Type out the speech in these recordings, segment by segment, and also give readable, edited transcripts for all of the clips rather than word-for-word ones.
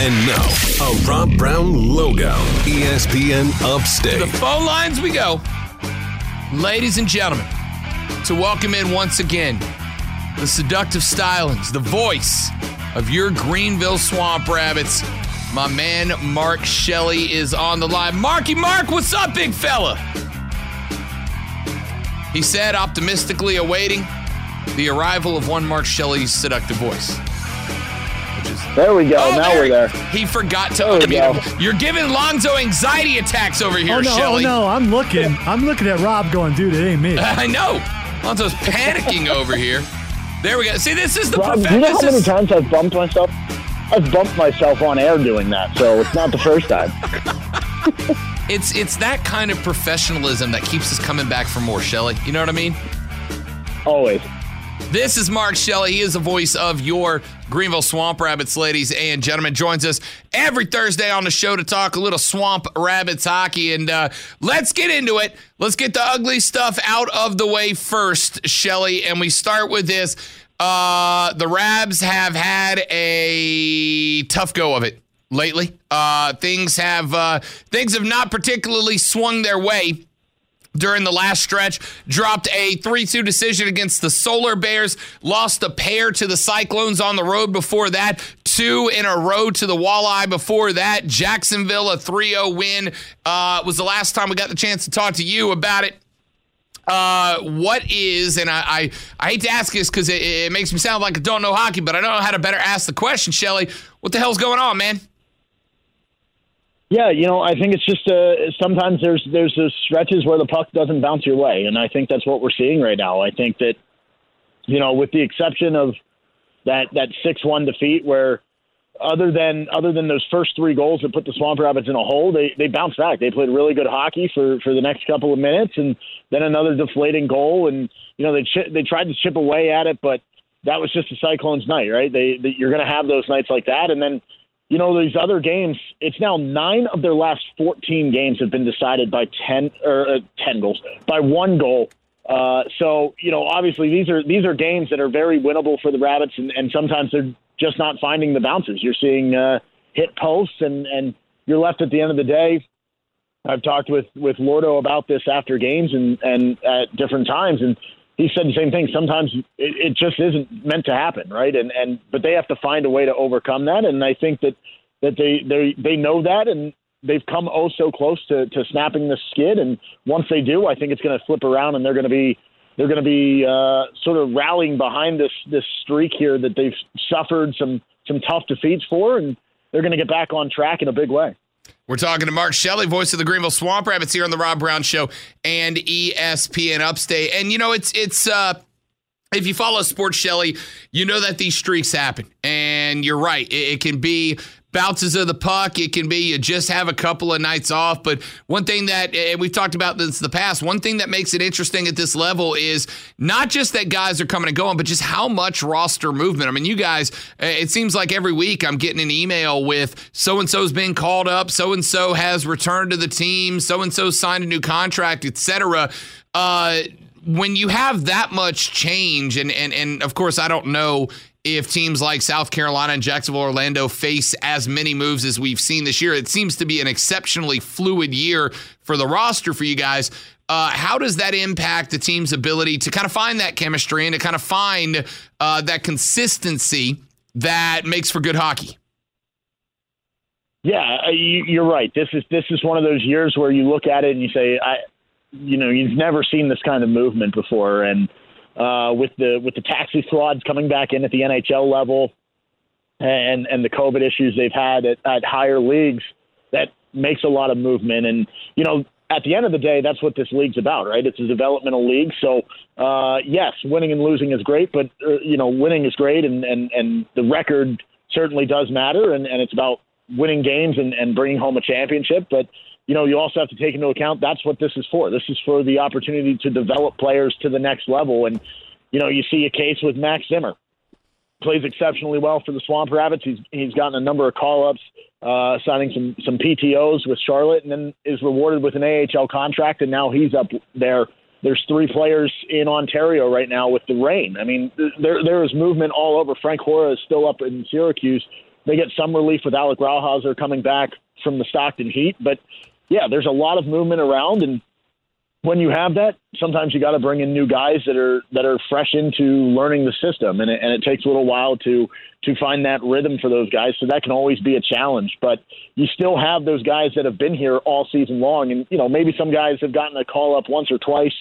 And now, a Rob Brown logo. ESPN Upstate. To the phone lines we go. Ladies and gentlemen, to welcome in once again the seductive stylings, the voice of your Greenville Swamp Rabbits. My man Mark Shelley is on the line. Mark, what's up, big fella? He said, optimistically awaiting the arrival of one Mark Shelley's seductive voice. There we go. Now we're there. He forgot to unmute him. You're giving Lonzo anxiety attacks over here, Shelley. Oh, no. I'm looking at Rob going, dude, it ain't me. I know. Lonzo's panicking over here. There we go. See, this is the Rob, do you know how many times I've bumped myself? I've bumped myself on air doing that, so it's not the first time. It's that kind of professionalism that keeps us coming back for more, Shelley. You know what I mean? Always. This is Mark Shelley. He is the voice of your Greenville Swamp Rabbits, ladies and gentlemen. Joins us every Thursday on the show to talk a little Swamp Rabbits hockey. And let's get into it. Let's get the ugly stuff out of the way first, Shelley. And we start with this. The Rabs have had a tough go of it lately. Things have not particularly swung their way during the last stretch. Dropped a 3-2 decision against the Solar Bears. Lost a pair to the Cyclones on the road before that. 2 in a row to the Walleye before that. Jacksonville, a 3-0 win. Was the last time we got the chance to talk to you about it. What is, and I hate to ask this because it makes me sound like I don't know hockey, but I don't know how to better ask the question, Shelley. What the hell's going on, man? Yeah, I think it's just sometimes there's those stretches where the puck doesn't bounce your way, and I think that's what we're seeing right now. I think that, with the exception of that 6-1 defeat, where other than those first 3 goals that put the Swamp Rabbits in a hole, they bounced back. They played really good hockey for the next couple of minutes, and then another deflating goal, and they tried to chip away at it, but that was just the Cyclones' night, right? You're going to have those nights like that, and then. These other games, it's now 9 of their last 14 games have been decided by 10 goals, by 1 goal. So, obviously these are games that are very winnable for the Rabbits, and sometimes they're just not finding the bounces. You're seeing hit posts, and you're left at the end of the day. I've talked with Lordo about this after games and at different times, and he said the same thing. Sometimes it just isn't meant to happen, right? But they have to find a way to overcome that, and I think that they know that, and they've come so close to snapping the skid. And once they do, I think it's going to flip around, and they're going to be sort of rallying behind this streak here that they've suffered some tough defeats for, and they're going to get back on track in a big way. We're talking to Mark Shelley, voice of the Greenville Swamp Rabbits here on the Rob Brown Show and ESPN Upstate. And, it's if you follow sports, Shelley, you know that these streaks happen. And you're right. It can be bounces of the puck. It can be you just have a couple of nights off. But one thing that, and we've talked about this in the past, one thing that makes it interesting at this level is not just that guys are coming and going, but just how much roster movement. I mean, you guys, it seems like every week I'm getting an email with so-and-so's been called up, so-and-so has returned to the team, so-and-so signed a new contract, etc. When you have that much change, and of course I don't know if teams like South Carolina and Jacksonville, Orlando face as many moves as we've seen this year. It seems to be an exceptionally fluid year for the roster for you guys. How does that impact the team's ability to kind of find that chemistry and to kind of find that consistency that makes for good hockey? Yeah, you're right. This is one of those years where you look at it and you say, you've never seen this kind of movement before, and with the taxi frauds coming back in at the NHL level, and the COVID issues they've had at higher leagues, that makes a lot of movement. And at the end of the day, that's what this league's about, right? It's a developmental league. So yes, winning and losing is great, but winning is great, and the record certainly does matter, and it's about winning games and bringing home a championship. But you also have to take into account that's what this is for. This is for the opportunity to develop players to the next level. And, you see a case with Max Zimmer. Plays exceptionally well for the Swamp Rabbits. He's gotten a number of call-ups, signing some PTOs with Charlotte, and then is rewarded with an AHL contract, and now he's up there. There's 3 players in Ontario right now with the Reign. I mean, there is movement all over. Frank Hora is still up in Syracuse they get some relief with Alec Rauhauser coming back from the Stockton Heat. But, yeah, there's a lot of movement around, and when you have that, sometimes you got to bring in new guys that are fresh into learning the system, and it takes a little while to find that rhythm for those guys. So that can always be a challenge. But you still have those guys that have been here all season long, and maybe some guys have gotten a call up once or twice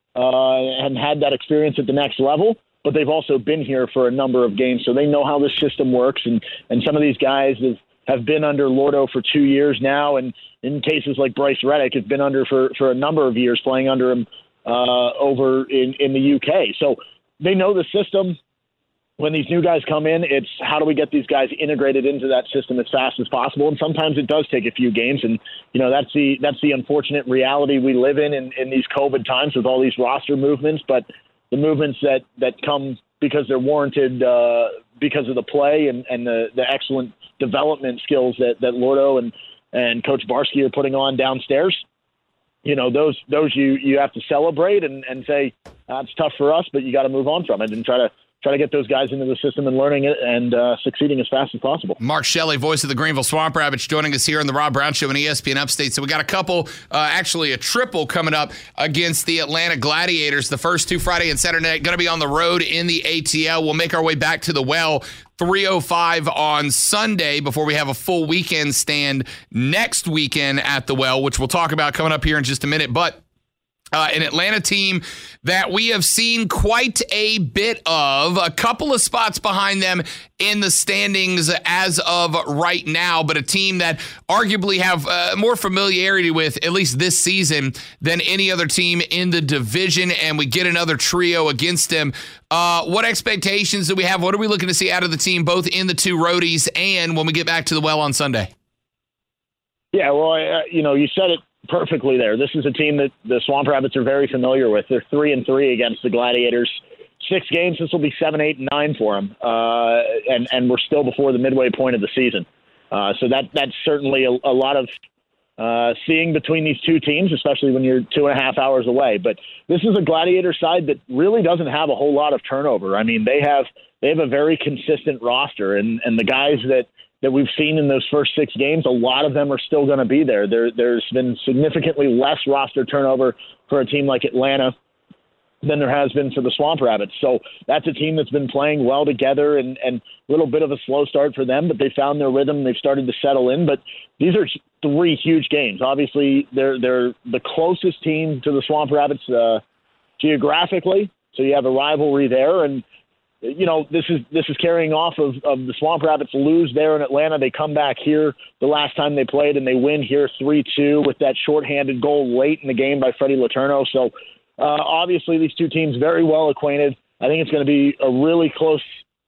and had that experience at the next level. But they've also been here for a number of games, so they know how the system works. And some of these guys have been under Lordo for 2 years now, and in cases like Bryce Reddick, have been under for a number of years, playing under him over in the UK. So they know the system. When these new guys come in, it's how do we get these guys integrated into that system as fast as possible? And sometimes it does take a few games, and that's the unfortunate reality we live in these COVID times with all these roster movements. But the movements that come because they're warranted because of the play and the excellent development skills that Lordo and Coach Barsky are putting on downstairs, those you have to celebrate and say, it's tough for us, but you got to move on from it and try to get those guys into the system and learning it and succeeding as fast as possible. Mark Shelley, voice of the Greenville Swamp Rabbits, joining us here on the Rob Brown Show on ESPN Upstate. So we got a couple, actually a triple coming up against the Atlanta Gladiators. The first two, Friday and Saturday night, going to be on the road in the ATL. We'll make our way back to the Well, 3:05 on Sunday before we have a full weekend stand next weekend at the Well, which we'll talk about coming up here in just a minute. But an Atlanta team that we have seen quite a bit of, a couple of spots behind them in the standings as of right now, but a team that arguably have more familiarity with, at least this season, than any other team in the division, and we get another trio against them. What expectations do we have? What are we looking to see out of the team, both in the two roadies and when we get back to the Well on Sunday? Yeah, well, you said it perfectly there. This is a team that the Swamp Rabbits are very familiar with. They're 3-3 against the Gladiators. 6 games. This will be 7, 8, and 9 for them, and we're still before the midway point of the season. So that's certainly a lot of seeing between these two teams, especially when you're 2.5 hours away. But this is a Gladiator side that really doesn't have a whole lot of turnover. I mean, they have a very consistent roster, and the guys that we've seen in those first 6 games, a lot of them are still going to be there. There's been significantly less roster turnover for a team like Atlanta than there has been for the Swamp Rabbits. So that's a team that's been playing well together, and a little bit of a slow start for them, but they found their rhythm. They've started to settle in. But these are 3 huge games. Obviously, they're the closest team to the Swamp Rabbits geographically, so you have a rivalry there. And this is carrying off of the Swamp Rabbits lose there in Atlanta. They come back here the last time they played, and they win here 3-2 with that shorthanded goal late in the game by Freddie Letourneau. So obviously these two teams very well acquainted. I think it's going to be a really close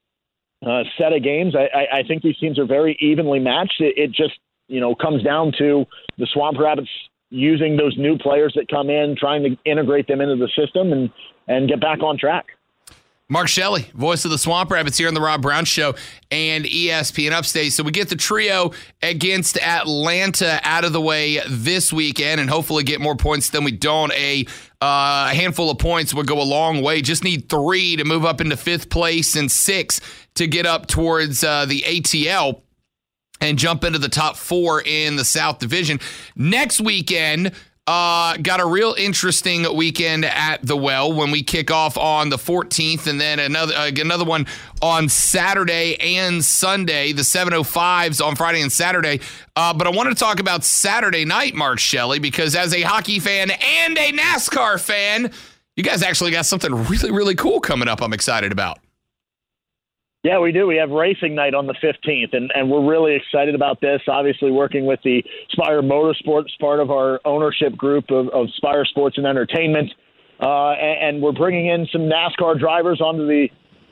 set of games. I think these teams are very evenly matched. It just comes down to the Swamp Rabbits using those new players that come in, trying to integrate them into the system and get back on track. Mark Shelley, voice of the Swamp Rabbits here on the Rob Brown Show and ESPN Upstate. So we get the trio against Atlanta out of the way this weekend and hopefully get more points than we don't. A handful of points would go a long way. Just need 3 to move up into 5th place and 6 to get up towards the ATL and jump into the top 4 in the South Division. Next weekend, got a real interesting weekend at the Well when we kick off on the 14th, and then another one on Saturday and Sunday, the 7:05s on Friday and Saturday. But I want to talk about Saturday night, Mark Shelley, because as a hockey fan and a NASCAR fan, you guys actually got something really, really cool coming up I'm excited about. Yeah, we do. We have racing night on the 15th, and we're really excited about this. Obviously, working with the Spire Motorsports, part of our ownership group of Spire Sports and Entertainment, and we're bringing in some NASCAR drivers onto the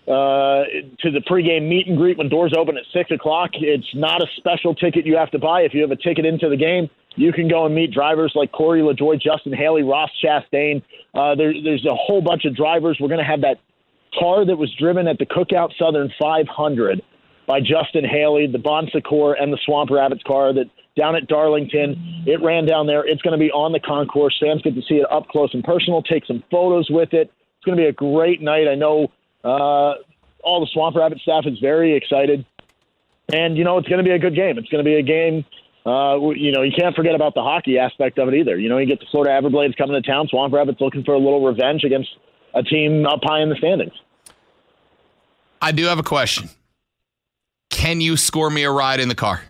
to the pregame meet and greet when doors open at 6 o'clock. It's not a special ticket you have to buy. If you have a ticket into the game, you can go and meet drivers like Corey LaJoie, Justin Haley, Ross Chastain. There's a whole bunch of drivers. We're going to have that car that was driven at the Cookout Southern 500 by Justin Haley, the Bon Secours, and the Swamp Rabbits car that down at Darlington. It ran down there. It's going to be on the concourse. Fans get to see it up close and personal, take some photos with it. It's going to be a great night. I know all the Swamp Rabbit staff is very excited. And, it's going to be a good game. It's going to be a game, you can't forget about the hockey aspect of it either. You get the Florida Everblades coming to town. Swamp Rapids looking for a little revenge against a team up high in the standings. I do have a question. Can you score me a ride in the car?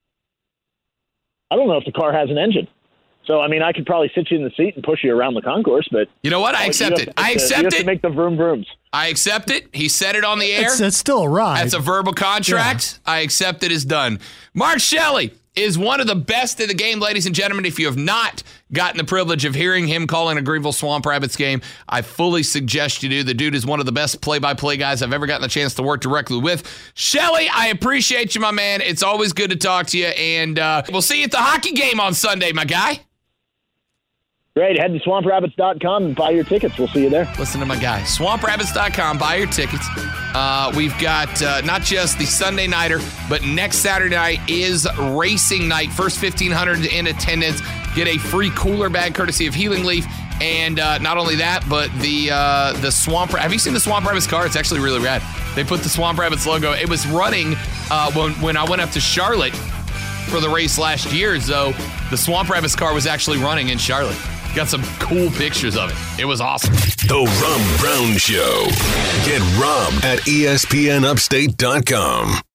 I don't know if the car has an engine. So, I could probably sit you in the seat and push you around the concourse, but... You know what? I accept it. You have to make the vroom vrooms. I accept it. He said it on the air. It's still a ride. That's a verbal contract. Yeah. I accept it as done. Mark Shelley is one of the best in the game, ladies and gentlemen. If you have not gotten the privilege of hearing him calling a Greenville Swamp Rabbits game, I fully suggest you do. The dude is one of the best play-by-play guys I've ever gotten the chance to work directly with. Shelley, I appreciate you, my man. It's always good to talk to you, and we'll see you at the hockey game on Sunday, my guy. Great. Head to swamprabbits.com and buy your tickets. We'll see you there. Listen to my guy. Swamprabbits.com. Buy your tickets. We've got not just the Sunday nighter, but next Saturday night is racing night. First 1,500 in attendance. Get a free cooler bag courtesy of Healing Leaf. And not only that, but the Swamp. Have you seen the Swamp Rabbits car? It's actually really rad. They put the Swamp Rabbits logo. It was running when I went up to Charlotte for the race last year. So the Swamp Rabbits car was actually running in Charlotte. Got some cool pictures of it. It was awesome. The Rob Brown Show. Get Rob at ESPNUpstate.com.